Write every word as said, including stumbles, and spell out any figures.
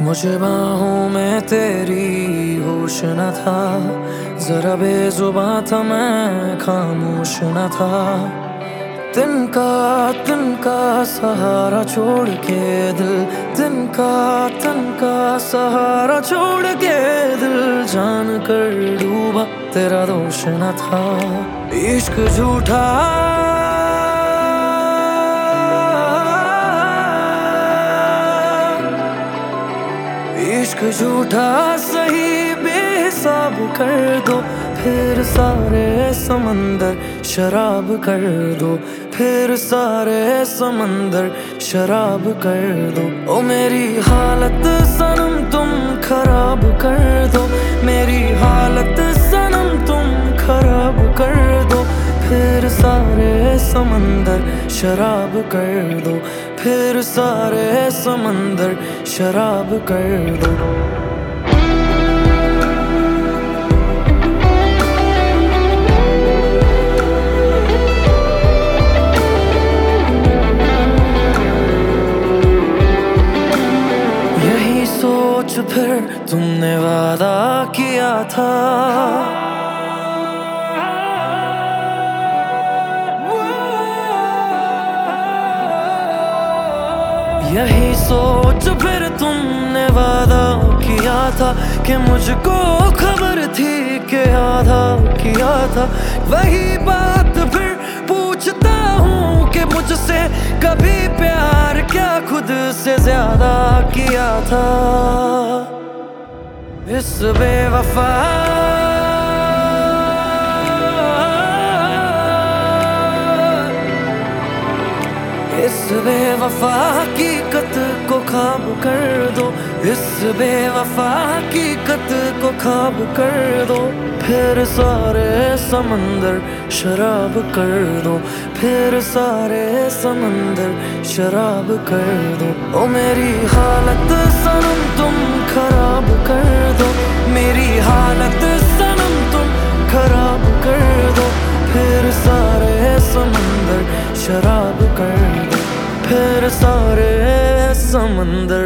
मुझे बाहों में तेरी होश न था, जरा बेजुबां था मैं खामोश न था। तिनका तिनका सहारा छोड़ के दिल, तिनका तिनका सहारा छोड़ के दिल जान कर डूबा तेरा दोष न था। इश्क झूठा इश्क झूठा सही बेहिसाब कर दो, फिर सारे समंदर शराब कर दो, फिर सारे समंदर शराब कर दो। ओ मेरी हालत सनम तुम खराब कर दो, मेरी हालत सनम तुम खराब कर दो। फिर सारे समंदर शराब कर दो, फिर सारे समंदर शराब कर दो। यही सोच फिर तुमने वादा किया था, यही सोच फिर तुमने वादा किया था कि मुझको खबर थी कि आधा किया था। वही बात फिर पूछता हूँ कि मुझसे कभी प्यार क्या खुद से ज्यादा किया था। इस बेवफा इस बेवफा हकीकत को ख्वाब कर दो, इस बेवफा हकीकत को ख्वाब कर दो। फिर सारे समंदर शराब कर दो, फिर सारे समंदर शराब कर दो। ओ मेरी हालत सनम तुम खराब कर दो, मेरी हालत सनम तुम खराब कर दो। फिर सारे समंदर शराब कर दो, फिर सारे समंदर